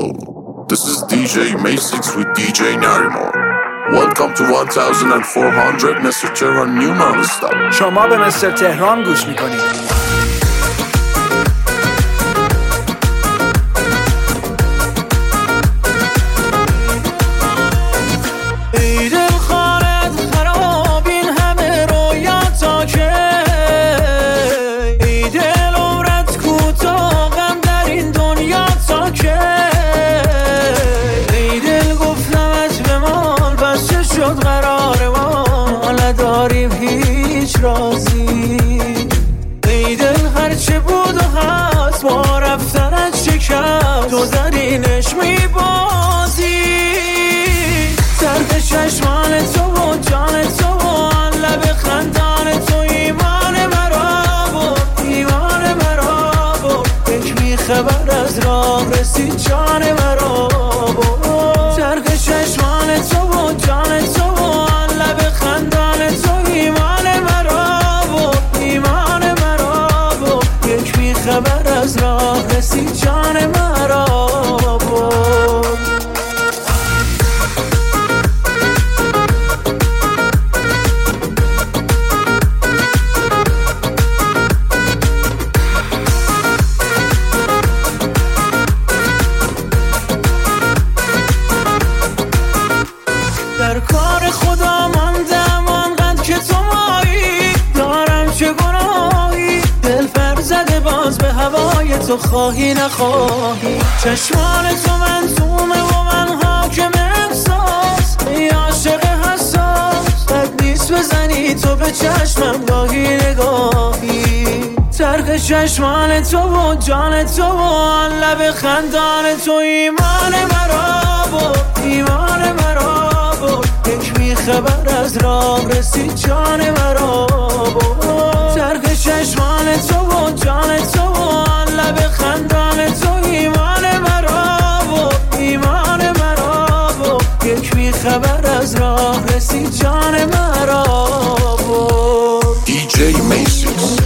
This is DJ Masix with DJ Narimon. Welcome to 1400 Mr. Tehran New Non-Stop. شما به مستر تهران گوش میکنید. رازی ای دل هرچه بود و هست با رفتنت چه کرد تو زرینش میبازی طرف چشمان تو و جان تو و آن لب خندان تو ایمان مرا بود ایمان مرا بود یک میخبر از راه رسید جان مرا بود طرف چشمان تو و جان تو و آن لب خندان تو ایمان خبر از راه رسید جان مرا بود در کار خدا ماندم آنقدر که تو مایی دارم چه گناهی دل پر زده باز به هوای تو خواهی نخواهی چشمان تو منظومه و من حاکم احساس ای عاشق حساس بد نیست بزنی تو به چشمم گاهی نگاهی ترک چشمان تو و جان تو و آن لب خندان تو ایمان مرا بود ایمان مرا بود یک میخبر از راه رسید جان مرا بود ترک چشمان تو و جان تو و آن لب خندان تو ایمان مرا بود ایمان مرا بود یک میخبر از راه رسید جان مرا بود DJ Masix.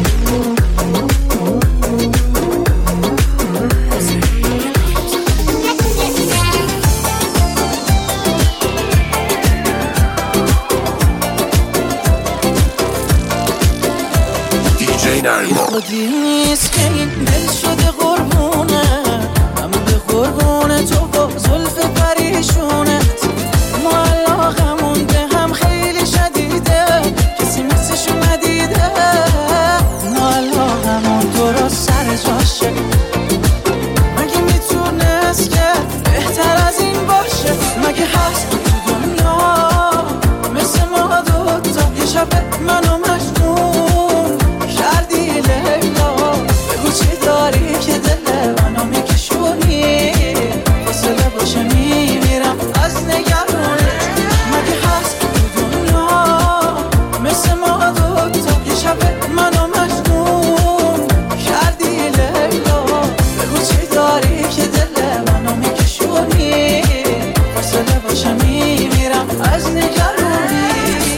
خودی نیست که این دل شده قربونه من به قربونه تو با زلف پریشونت ما علاقمون به هم خیلی شدیده کسی مثلشو ندیده ما علاقمون درست سر جاشه مگه میتونست که بهتر از این باشه مگه هست تو دنیا مثل ما دوتا یه شب منو مجنون کردی لیلا بگو چی داری که دل منو میکشونی فاصله باشه میمیرم از نگرانت مگه هست تو دنیا مثل ما دوتا یه شب منو مجنون کردی لیلا بگو چی داری که دل منو میکشونی فاصله باشه میمیرم از نگرانی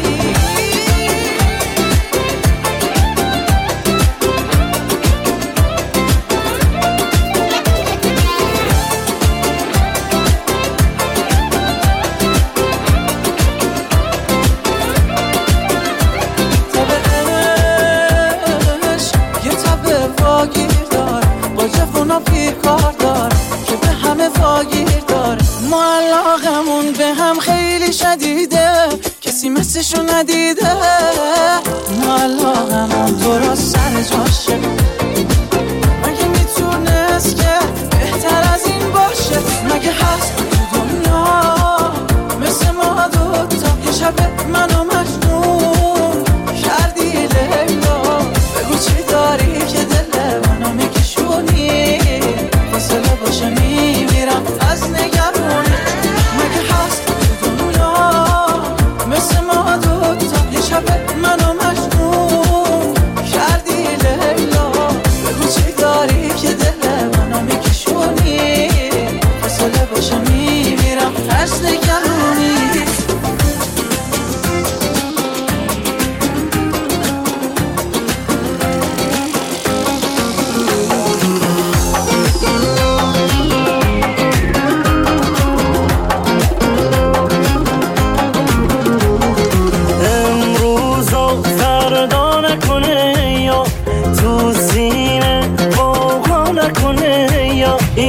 کار دار که به همه واگیر داره ما علاقمون به هم خیلی شدیده کسی مثلشو ندیده ما علاقمون درست سر جاشه مگه میتونست که بهتر از این باشه مگه هست تو دنیا مثل ما دوتا یه شب منو مجنون کردی لیلا بگو چی داری که دل منو میکشونی فاصله باشه میمیرم از نگرانت مگه هست تو دنیا مثل ما دوتا یه شب منو مجنون کردی لیلا بگو چی داری که دل منو میکشونی فاصله باشه میمیرم از نگرانی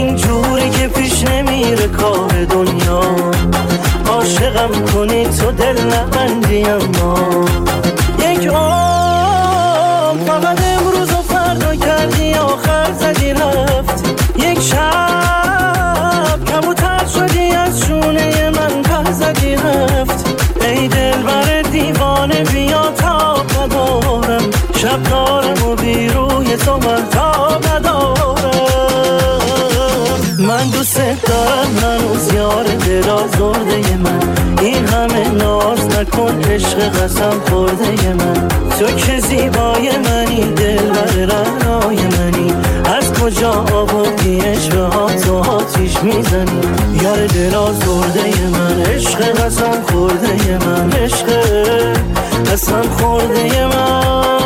اینجوری که پیش نمیره کار دنیا. عاشقم کنی تو دل نبندی اما یک عمر فقط امروز و فردا کردی آخر زدی رفتی. یک شب کبوتر شدی از شونه من پر زدی رفتی. ای دل بر دیوانه بیا تا ندارم شب دارم و بی روی تو من تا ندارم. من دوست دارم هنوز یار دل آزرده من. این همه ناز نکن عشق قسم خورده من. تو که زیبای منی دل بر رعنای منی. از کجا آوردی عشق ها تو آتیش میزنی. یار دل آزرده من عشق قسم خورده من. عشق قسم خورده من.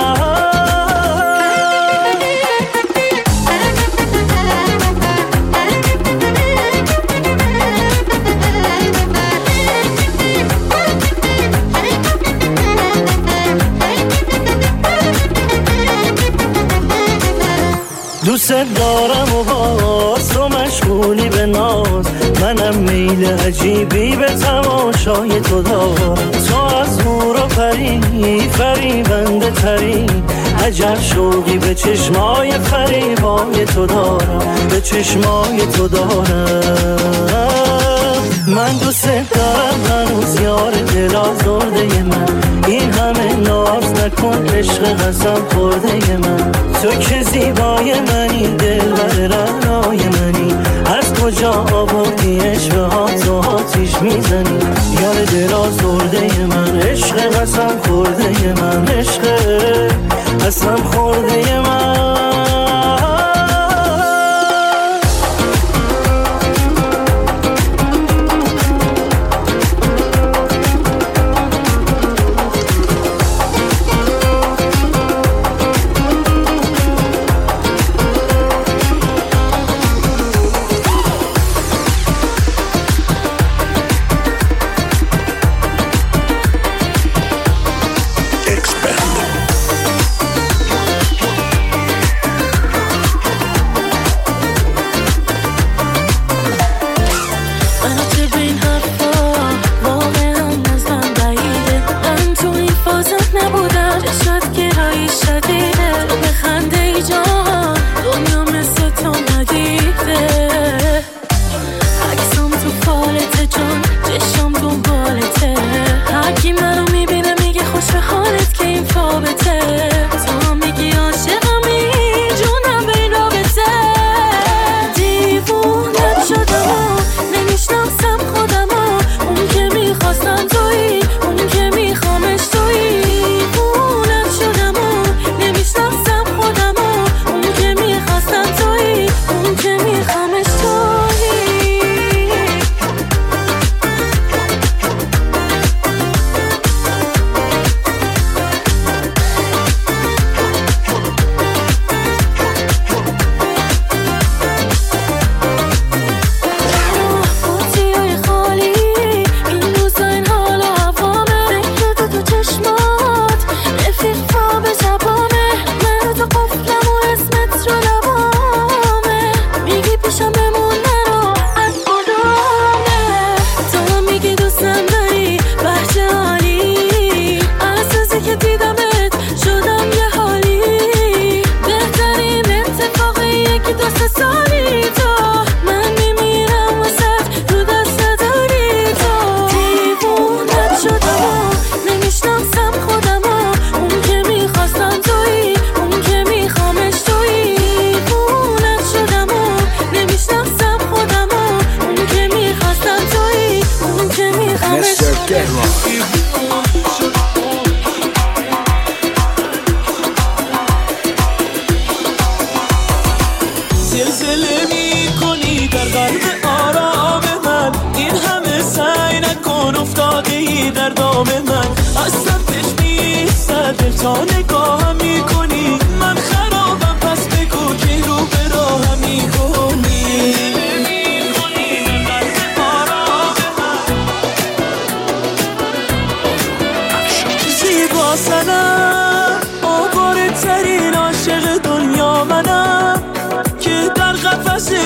دوست دارم و باز تو مشغولی به ناز. منم میل عجیبی به تماشای تو دارم. تو از نور و پری فریبنده تری. عجب شوقی به چشمای فریبای تو دارم. به چشمای تو دارم. من دوست دارم هنوز یار دل آزرده من. این همه ناز نکن عشق قسم خورده من. تو که زیبای منی دل بر رعنای منی. از کجا آوردی عشق ها تو آتیش میزنی. یار دل آزرده من عشق قسم خورده من. عشق قسم خورده من.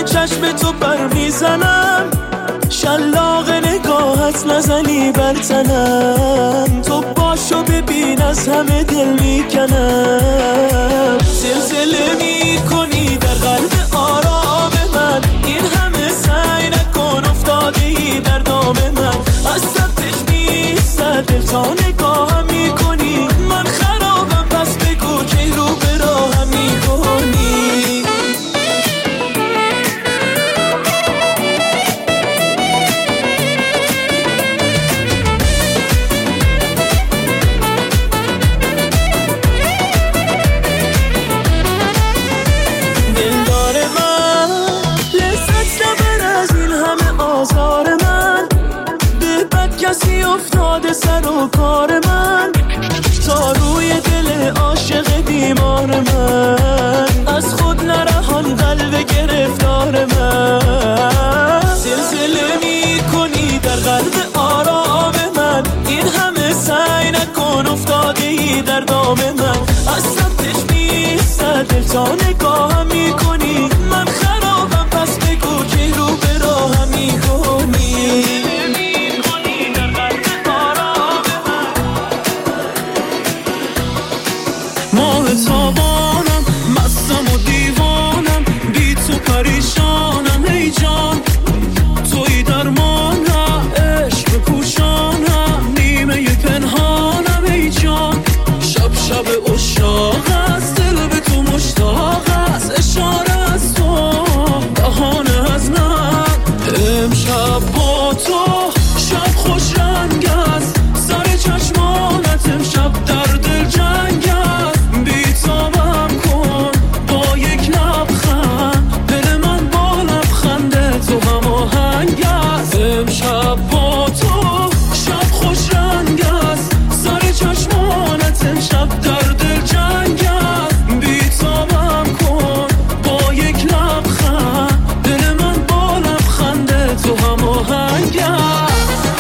چشم تو بر میزنم، شلاق نگاهت نزنی بر تنم، تو باشو ببین از همه دل میکنم. زلزله میکنی در قلب آرام من، این همه سعی نکن افتادی در دام من. از سمتش نیستد دل تا نگاهم میکنی، من خرابم پس بگو که رو به راهم میکنی. کسی افتاده سر و کار من، تا روی دل عاشق بیمار من، از خود نرهان قلب گرفتار من. زلزله میکنی در قلب آرام من، این همه سعی نکن افتادی در دام من. از سمتش نیستد دل تا نگاهم میکنی، من خرابم پس بگو که رو به راهم میکنی. تابانم مستم و دیوانم، بی تو پریشانم ای جان. توی درمانم عشق پوشانم، نیمه پنهانم ای جان. شب شب عشاق است، دل به تو مشتاق است، اشاره از تو بهانه از من. امشب با تو شب خوش رنگ است، سر چشمانت امشب در دل جنگ است. امشب با تو شب خوش رنگ است، سر چشمانت امشب در دل جنگ است. بی‌تابم کن با یک لبخند، دل من با لبخند تو هماهنگ است.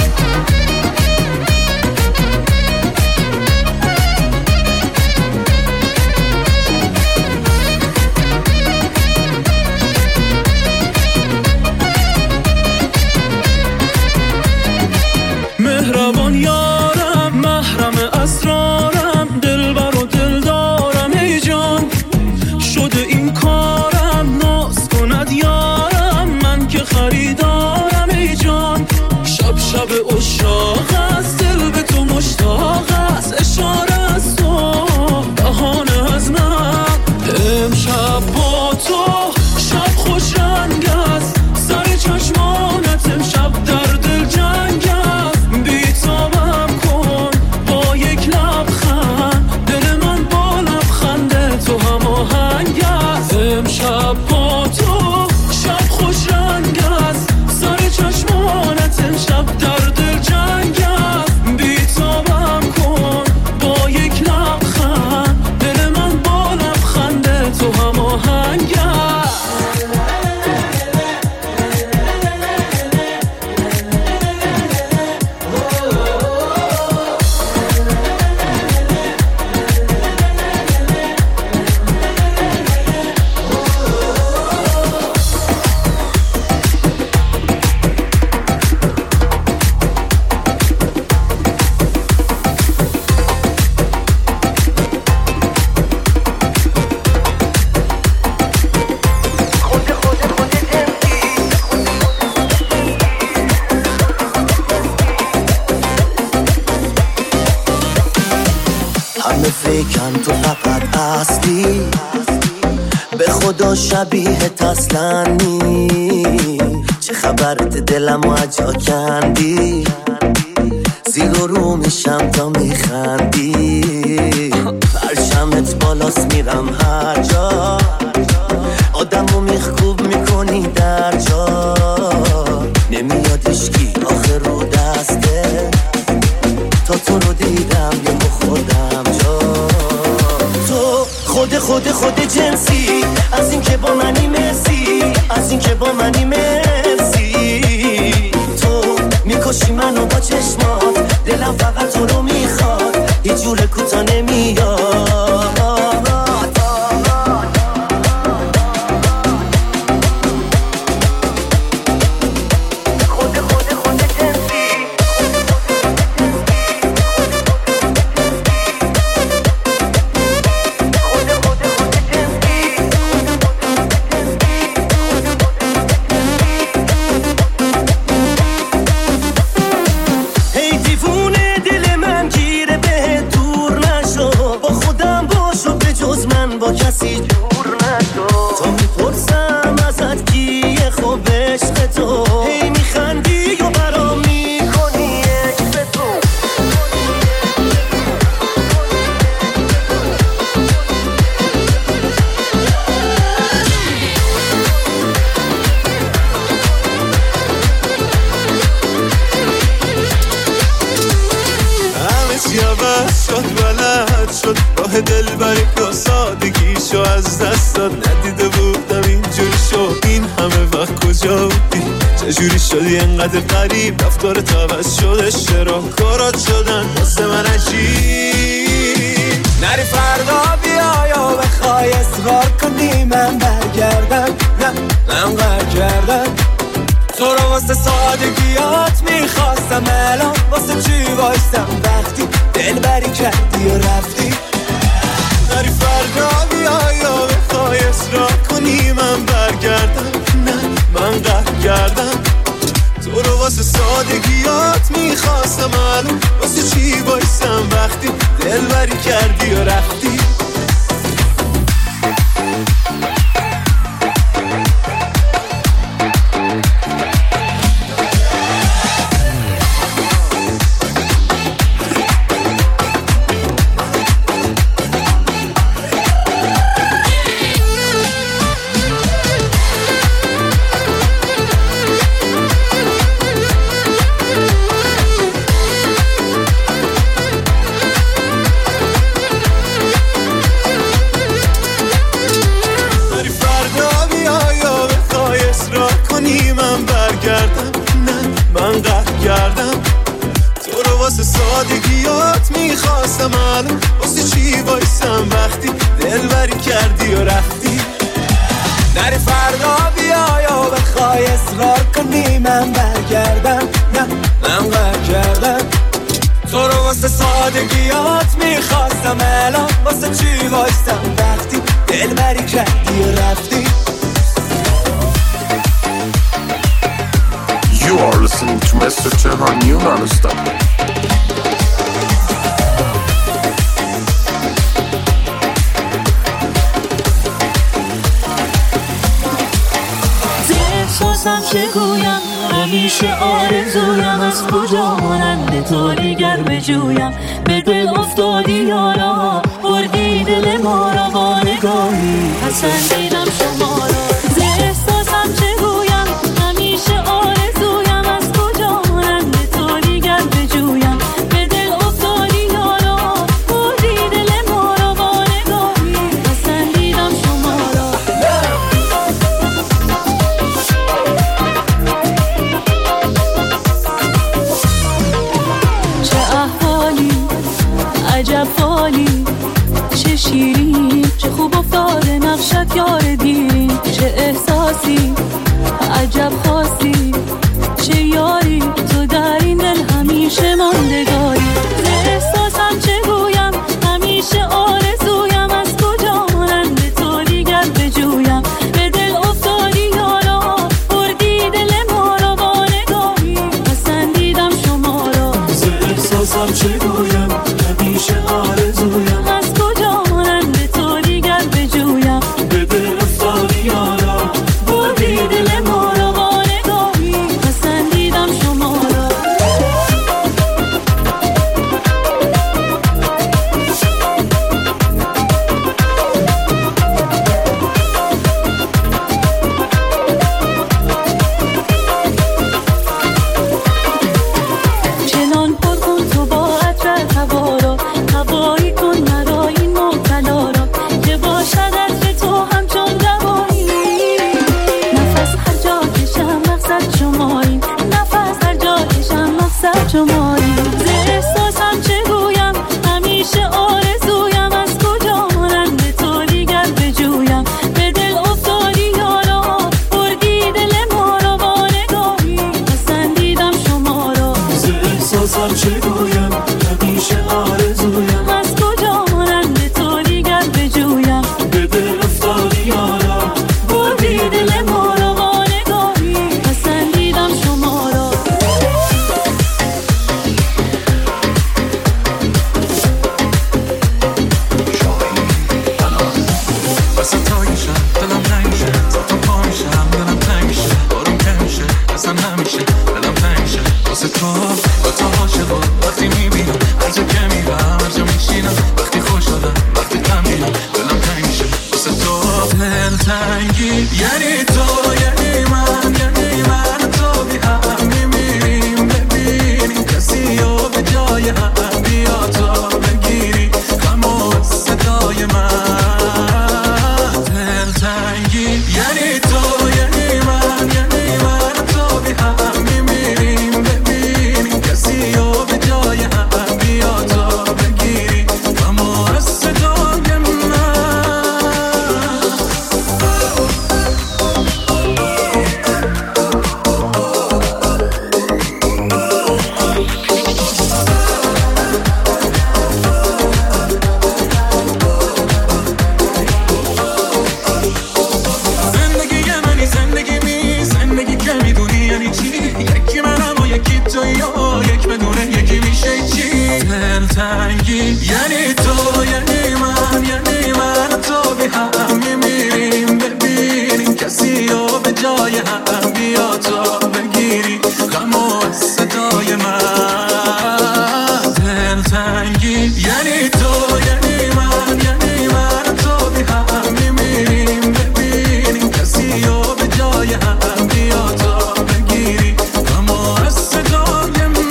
مهربان یارم، محرم اسرارم، دلبر و دلدارم ای جان. شده این کارم ناز کند یارم، من که خریدارم ای جان. شب شب عشاق است، دل به تو مشتاق است، اشاره از تو بهانه از من. امشب با تو شب خوش رنگ است، سر چشمانت امشب در دل جنگ است. بی‌تابم کن با یک لبخند، دل من با لبخند تو هماهنگ است. امشب با تو شب خوش رنگ است، سر چشمانت امشب در دل جنگ است. بی‌تابم کن با یک لبخند، دل من با لبخند تو هماهنگ است. همه فکرن تو فقط اصلی، به خدا شبیهت اصلا نی. چه خبرت دلمو اجا کندی، زیر و رو میشم تا میخندی. پرشمت بالاست میرم هر جا، آدمو میخکوب میکنی در جا. نمیاد اشکی آخر رو دسته، تا تو رو دیدم یه خوردم جا. تو خود جنسی، از این که با منی مرسی، از این که با منی مرسی. تو میکشی منو با چشمات، دلم فقط تو رو میخواد، هیچ جور کوتا نمیاد. راه دل برای یا سادگیشو از دست داد. ندیده بودم اینجوری شد، این همه وقت کجا بودی؟ چجوری شدی انقدر غریب؟ رفتارت عوض شده، چرا کارات شدن واسه من عجیب؟ نری فردا بیا یا بخوای اصرار کنی من برگردم، نه من برگردم. تو رو واسه سادگیات میخواستم، الان واسه چی وایستم وقتی دل بری کردی و رفتی؟ نری فردا بیا یا بخوای اصرار کنی من برگردم، نه من برگردم. تو رو واسه سادگیات میخواستم، الان واسه چی وایستم وقتی دل بری کردی و رفتی؟ سادگیات میخواستم، الان واسه چی وایسم وقتی دلبری کردی و رفتی؟ نری فردا بیا یا بخوای اصرار کنی من برگردم، نه من برگردم. تو رو واسه سادگیات میخواستم، الان واسه چی وایسم وقتی دلبری کردی و رفتی؟ You are listening to Mr. Tehran New Non-Stop. احساسم چگویم، همیشه آرزویم از کجا مانند تو دیگر بجویم. به دل افتادی یارا، بردی دل ما را با نگاهی، پسندیدم شما را. احساسم چگویم، همیشه آرزویم از کجا مانند تو دیگر بجویم. به دل افتادی یارا، بردی دل ما را با نگاهی، پسندیدم شما را. عجب فالی، چه شیرین، چه خوب افتاده نقشت یار دیرین. یعنی چی؟ یکی منم و یکی تو یا یک بدونه یکی میشه چی؟ دلتنگی یعنی تو یعنی من تو بی هم میمیریم ببینیم کسی رو به جای هم بیا تو بگیری غم و صدای من دلتنگی یعنی تو یعنی من تو بی هم میمیریم ببینیم کسی رو به جای هم بیا تو بگیری غم و صدای من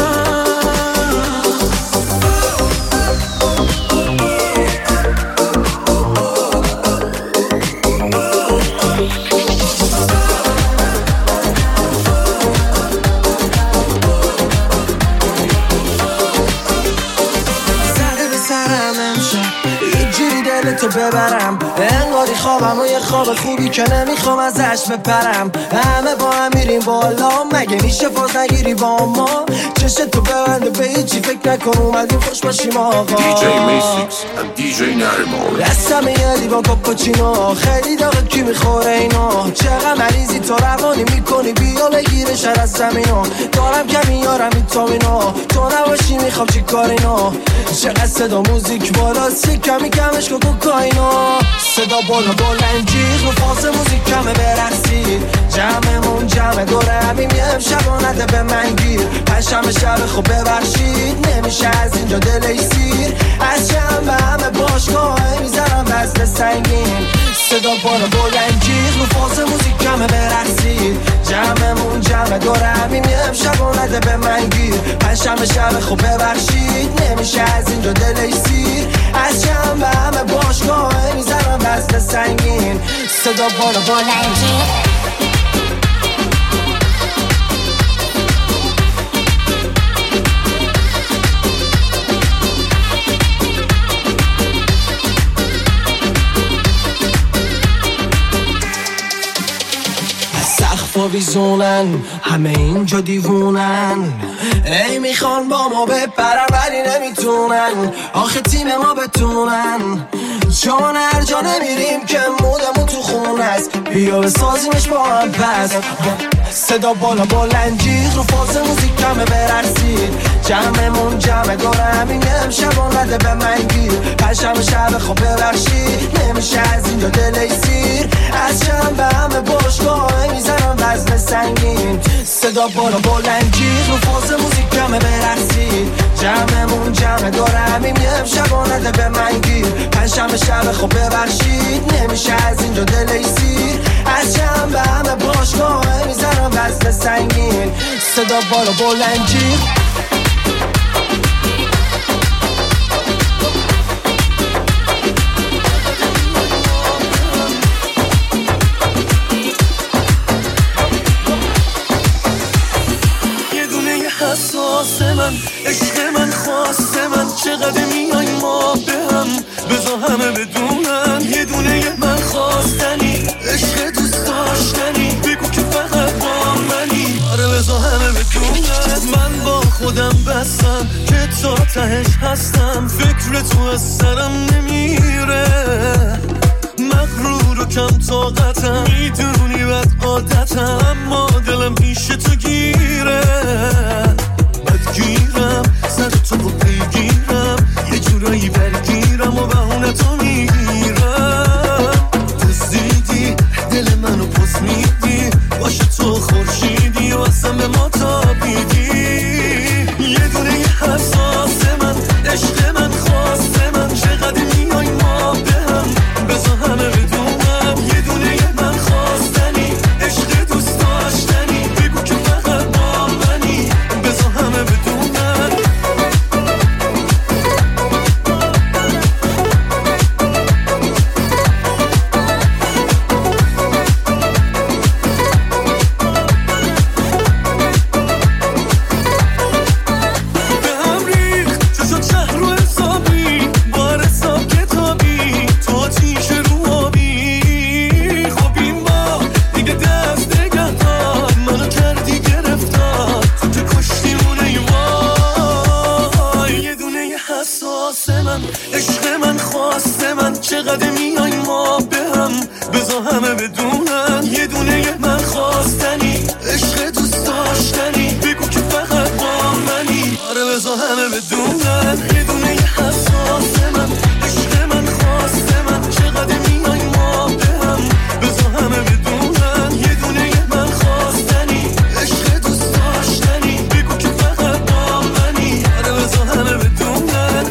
تو ببرم انگاری خوابم و یه خواب خوبی که نمیخوام ازش بپرم همه با هم میریم بالا مگه میشه فاز نگیری با ما چشت تو ببنده به هیچی فکر نکن اومدیم خوش باشیم آقا DJ Macy and DJ Narimo دستم یه لیوان کاپوچینو خیلی داغه کی میخوره اینو چقدر مریضی تو روانی میکنی بیا بگیره شر از زمینو دارم که میارم ویتامینو تو نباشی میخوام چی کارینو چقدر صدا موزیک بالاست کمی کمش کن کوکائینو صدا بالا بلنجیغ رو فاز موزیک کمه برقصید جمعمون جمع دوره همیم یه امشب نده به من گیر پشم شب خوب ببخشید نمیشه از اینجا دلی سیر از جمع به همه باشگاه میزنم وزن سنگین صدا بالا بلنجیغ رو فاز موزیک کمه برقصید جمعمون جمع دوره همیم یه امشب نده به من گیر پشم شب خوب ببخشید نمیشه از اینجا دلی سیر از جمع به همه باشگاه میزنم وزن سنگین صدا بالا بلنجیغ سقف و ویزونن همه اینجا دیوونن ای میخوان با ما بپرن ولی نمیتونن آخه تیم ما بتونن چون هر جا نمیریم که مودمون تو خون است بیا بسازیمش با هم پس صدا بالا بلنجیغ رو فاز موزیک کمه برقصید جمعمون جمع دوره همین امشب نده به من گیر پشم شب خوب ببخشید نمیشه از اینجا دلی سیر از جمع به همه باشگاه میزنم وزن سنگین صدا بالا بلنجیغ رو فاز موزیک کمه برقصید جمعمون جمع دوره همین امشب نده به من گیر پشم شب خوب ببخشید نمیشه از اینجا دلی سیر از جمع به همه باشگاه میزنم وزن سنگین صدا بالا بلنجیغ حساس من عشق من خواست من چقدر میای ما به هم بذار همه بدونن یه دونه من خواستنی عشق دوست داشتنی بگو که فقط با منی آره بذار همه بدونن من با خودم بستم که تا تهش هستم فکر تو از سرم نمیره مغرور و کم طاقتم میدونی بد عادتم اما دلم پیش تو گیره بدگیرم سر تو رو پیگیرم یه جورایی برگیرم و بهونه تو میگیرم دزدیدی دل منو پس میدی باشه تو خورشیدی و اصلا به ما تابیدی یه دونه حساس من عشق من خواست من چقدر میای ما به هم بذار همه بدونم یه دونه من خواستنی عشق دوست داشتنی بگو که فقط با منی بذار همه بدونم همه بدونن یه دونه یه حساس من عشق من خواست من چقدر میای ما به هم بذار همه بدونن یه دونه یه من خواستنی عشق دوست داشتنی بگو که فقط با منی آره بذار همه بدونن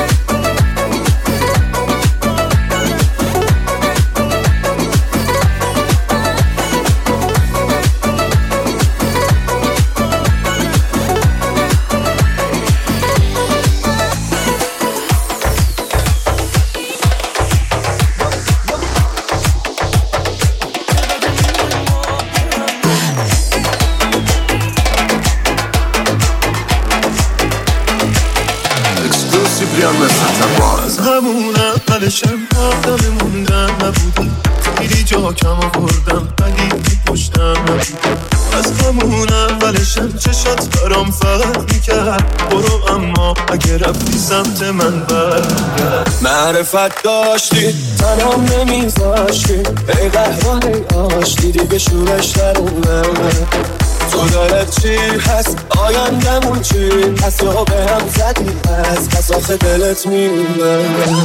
از همون اولشم آدم موندن نبودی خیلی جا کم آوردم ولی پشتم نبودی از همون اولشم چشات برام فرق میکرد برو اما اگه رفتی سمت من برگرد معرفت داشتی تنام نمیذاشتی ای قهران ای آشتی دیگه شورش درونه تو دلت چی هست آیندمون چی هست یا به هم زدی هست پس آخه دلت میمونه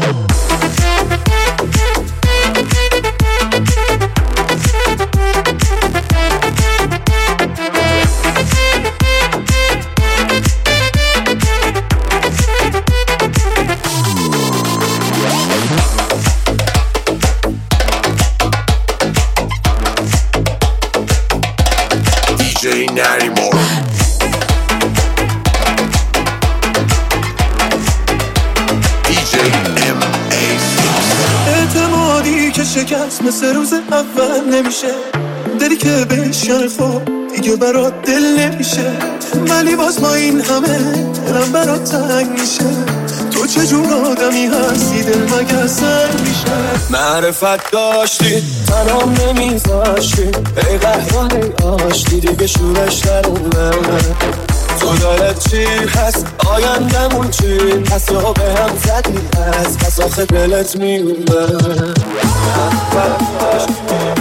DJ Narimo. DJ MA6. اعتمادی که شکست مثل روز اول نمیشه دلی که بهش خب دیگه برات دل نمیشه ولی باز ما این همه دلم برات تنگ میشه تو چجور آدمی هستی دل مگه سنگ میشه معرفت داشتی تنام نمیذاشتی ای قهران ای آشتی دیگه شورش درونه تو دلت چی هست آیندمون چی هست یا به هم زدی هست پس آخه دلت میونه معرفت داشتی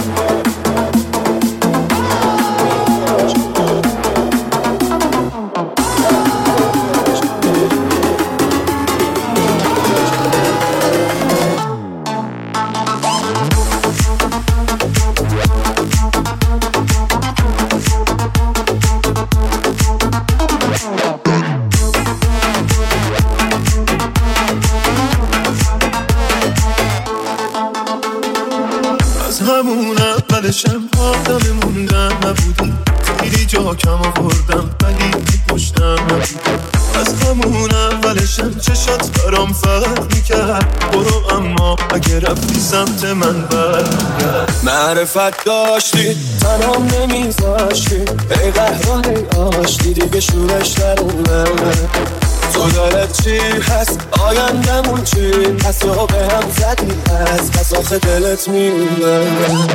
همون اولشم آدم موندن نبودی خیلی جا کم آوردم ولی پشتم نبودی از همون اولشم چشات برام فرق میکرد برو اما اگه رفتی سمت من برگرد معرفت داشتی تنام نمیذاشتی ای قهران ای آشتی دیگه شورش درونه تو دلت چی هست آیندمون چی هست یا به هم زدی هست پس آخه دلت میونه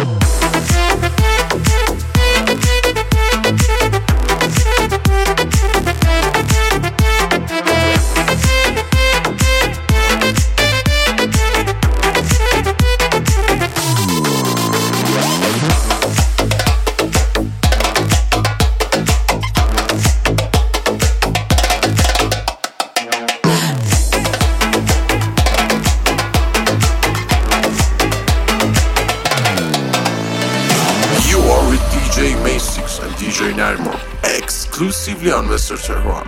DJ MA6 and DJ Narimo exclusively on Mr. Tehran.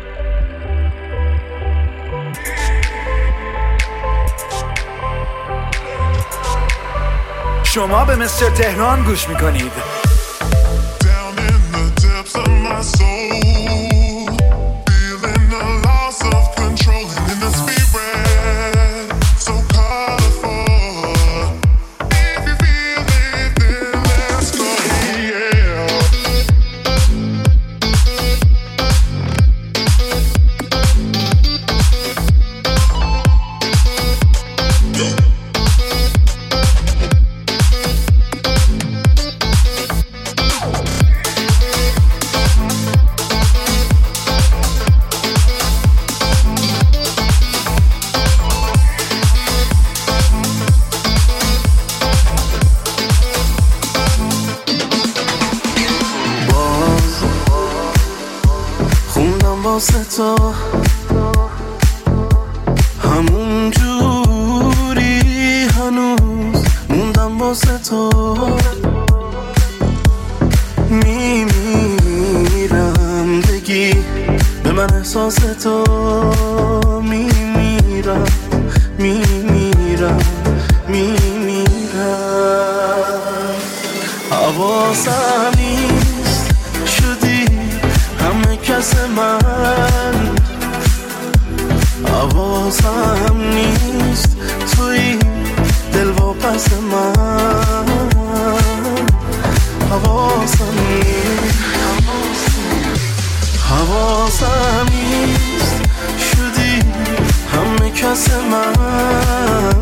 شما به مستر تهران گوش میکنید. Down in the depths of my soul, feeling the loss of control and in the spirit, so colorful. If you feel it, then let's go, yeah. واسه تو همون جوری هنوز موندم واسه تو میمیرم بگی به من احساس تو میمیرم حواسم نیست شدی همه کس من حواسم نیست توی دل و پس من حواسم نیست شدی همه کس من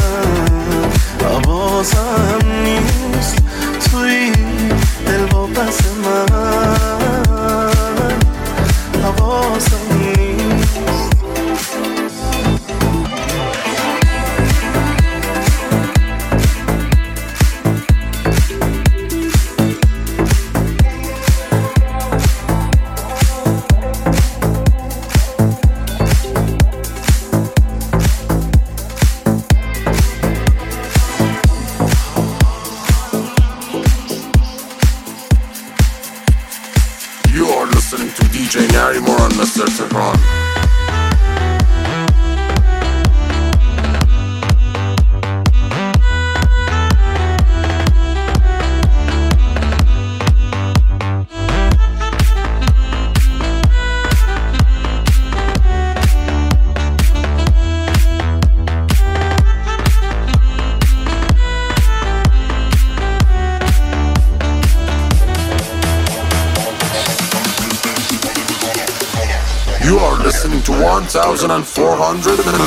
حواسم نیست توی دل و پس من حواسم نیست DJ Narimor on Mr. Tehran. You are listening to 1,400 minutes.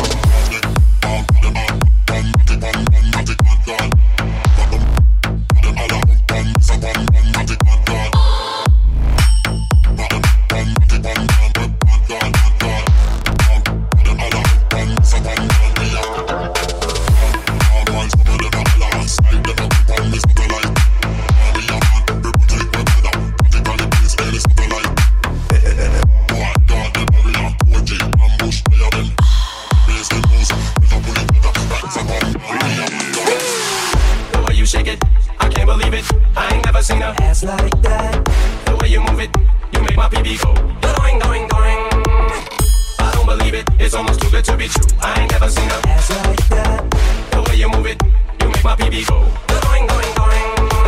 Like that, the way you move it, you make my PB go doing, doing, doing. I don't believe it, it's almost too good to be true. I ain't never seen a ass like that. The way you move it, you make my PB go doing, doing, doing.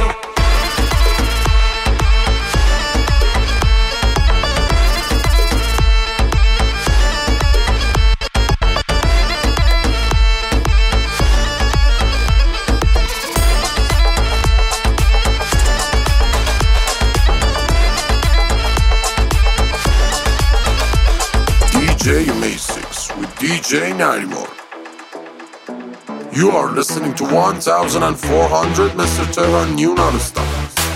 DJ May6 with DJ Narimor. You are listening to 1,400 Mr. Tehran New Non-Stop.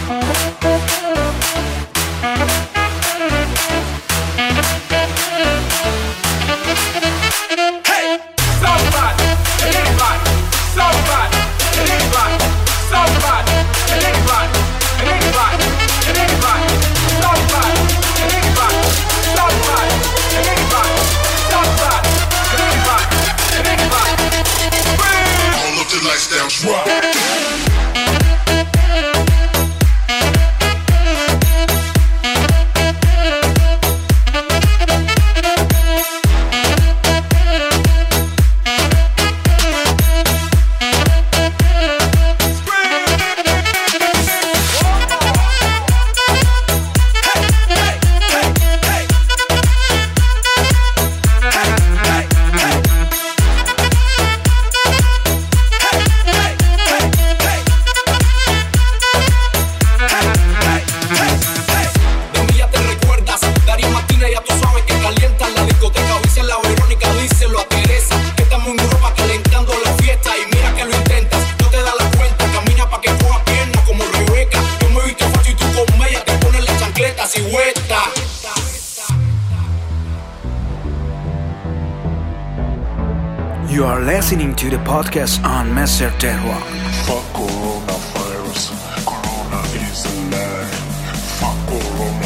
You are listening to the podcast on Mr. Tehran. Fuck coronavirus, corona is a lie. Fuck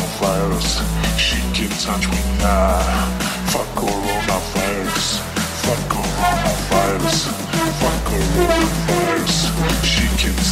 coronavirus, she can touch me now. Fuck coronavirus, fuck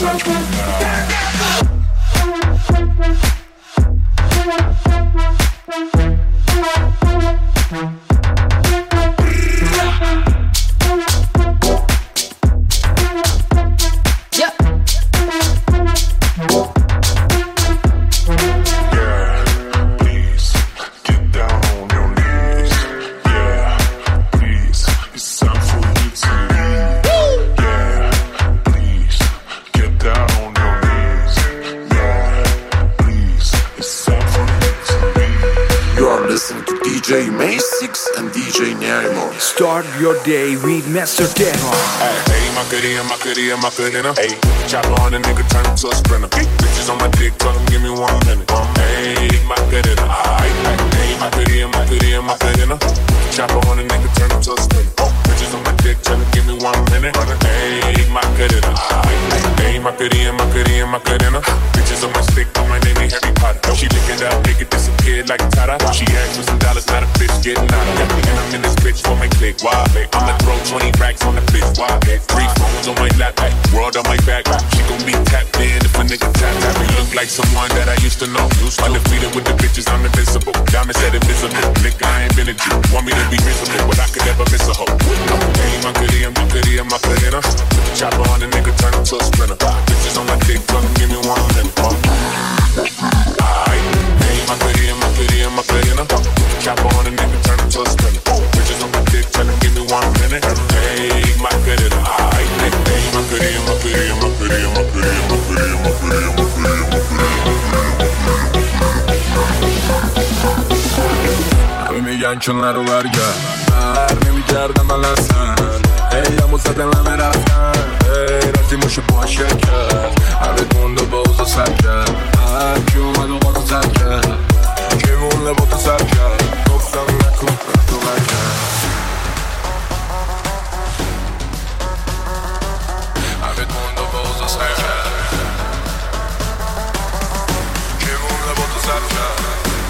DJ May6 and DJ Narimon. Start your day with Mr. Terror. Hey, Macarena. Hey, chopper on a nigga, turn him to a sprinter. Bitches on my dick, tell him give me 1 minute. Hey, Macarena. Hey, Macarena. Chopper on a nigga, turn him to a sprinter. Bitches on my dick, tell him give me 1 minute. Hey, Macarena. Hey, Macarena. Bitches on my stick, on my name ain't Harry Potter. She lick it up, make it disappear like Tata. She asked for some dollars, not a bitch getting out of. And I'm in this bitch for my click. Why? I'ma throw 20 racks on the bitch. Why? 3 phones on my lap, world on my back. She gon' be tapped in if a nigga tap. Me look like someone that I used to know. Undefeated with the bitches, I'm invincible. Diamond said invisible. Nigga, I ain't been a Jew. Want me to be miserable, but I could never miss a hoe. Hey, Macarena. Put the chopper on the nigga, turn him to a sprinter. Bitches on my dick, tell him give me 1 minute. Hey, Macarena. Chopper on the nigga, turn him to a sprinter. Bitches on my dick, tell him give me 1 minute. Hey, Macarena. Hey, Macarena. میگن رو برگرد نمی‌کردم الان همو زدن همه رفتن رفتی موش باشه کرد همه گونده با اوزا سر کرد کی اومد و با تو سر کرد کی مونه با تو سر کرد گفتم نکن تو برگرد همه گونده با اوزا سر کرد کی مونه با تو سر کرد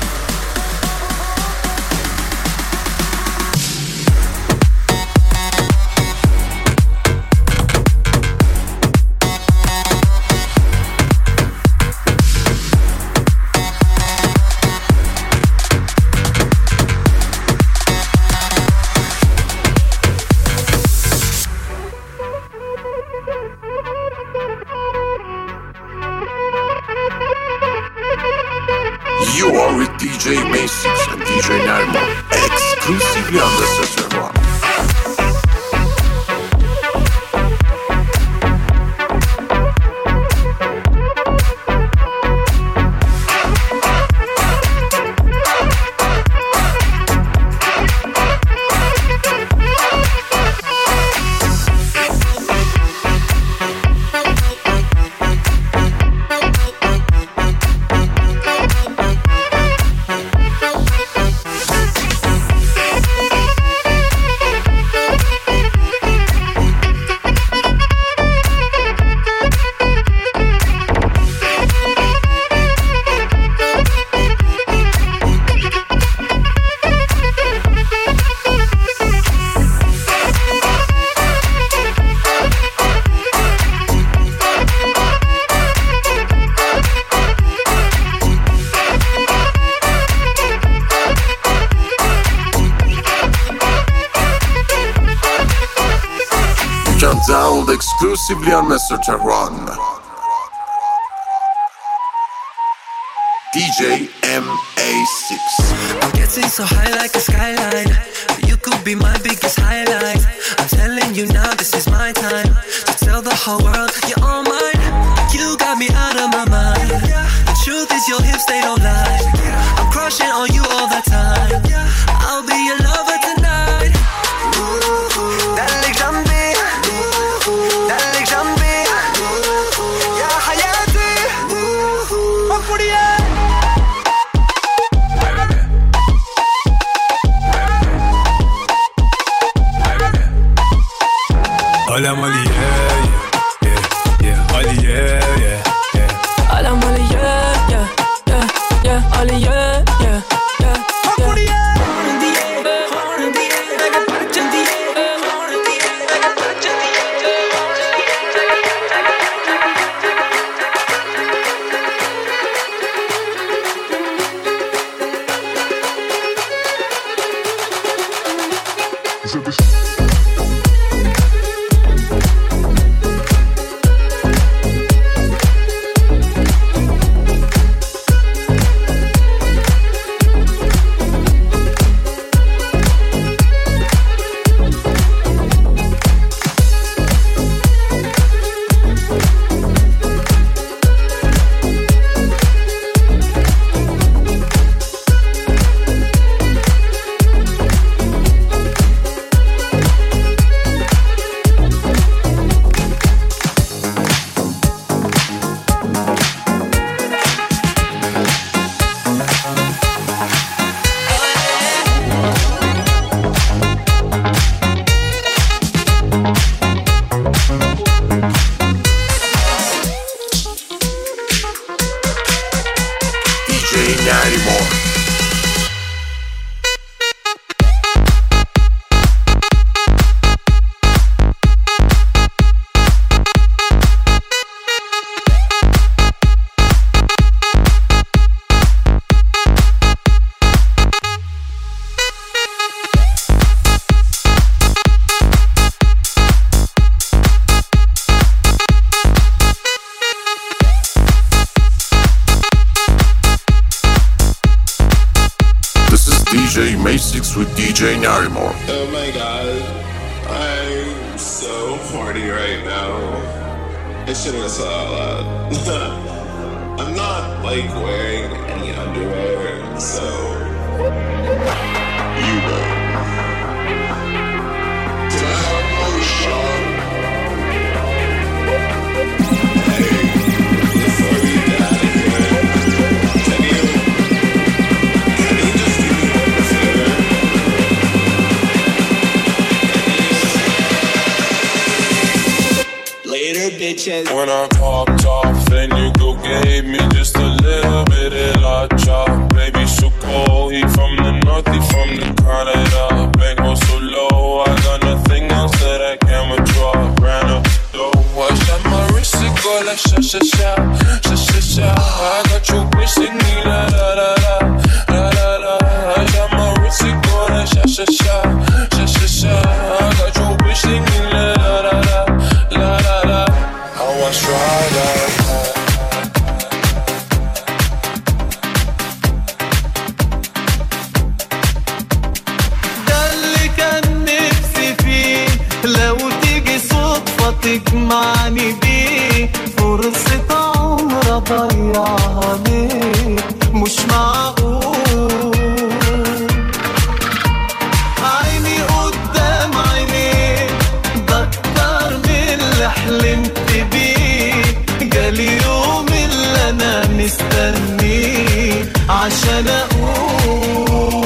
You are with DJ May6 and DJ Narimon, exclusively on the Certain One. Download exclusively on Mr. Tehran. DJ MA6. I'm getting so high like a skyline. You could be my biggest highlight. I'm telling you now, this is my time to tell the whole world you're all mine. You got me out of my mind. The truth is your hips, they don't lie. I'm crushing on you all the time. I'll be your lover tonight. حالم عالیه عالیه DJ Masix with DJ Narimor. Oh my god, I'm so horny right now. I shouldn't have said that out loud. I'm not like wearing any underwear, so you know. Did I have another shot? Hey, before we get out of here, can you just do me one favor? Later, bitches. When I popped off, then you go gave me just a little bit of la chop. Baby, so cold, he from the north, he from the Canada. Bank so low, I got nothing else that I can withdraw. Ran up the door, I shot my wrist, it go like sha sha sha, sha sha sha. I got you bitch singing la la la la, la la la. I shot my wrist, it go like sha sha sha, sha sha sha. I got you bitch singing la la la la, la la la. I was try that. تجمعني بيه فرصة عمر أضيعها ليه مش معقول عيني قدام عينيك ده أكتر من اللي حلمت بيه جالي يوم اللي أنا مستنيه عشان أقول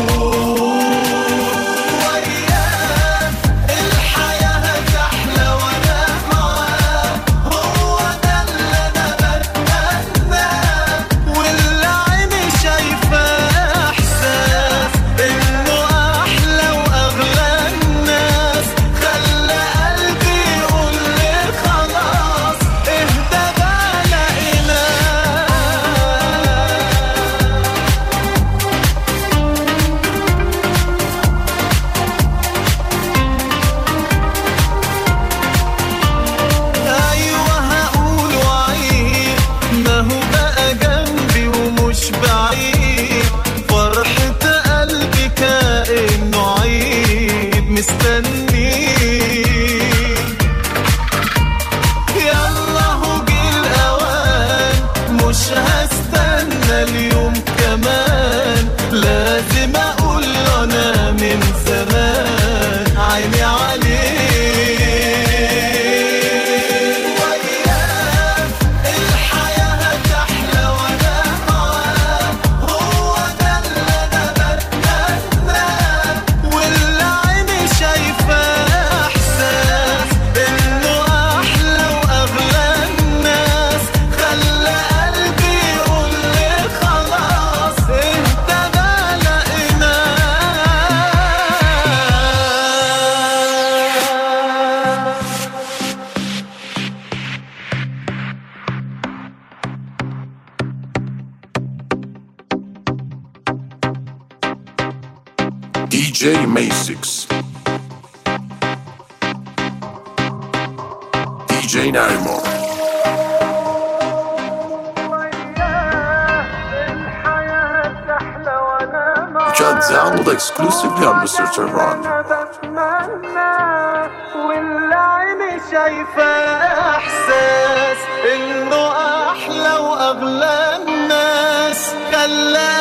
DJ Masix. DJ Narimor. You can download exclusively on Mr. Tehran. والعين شايفة إحساس إنه أحلى وأغلى الناس خلاني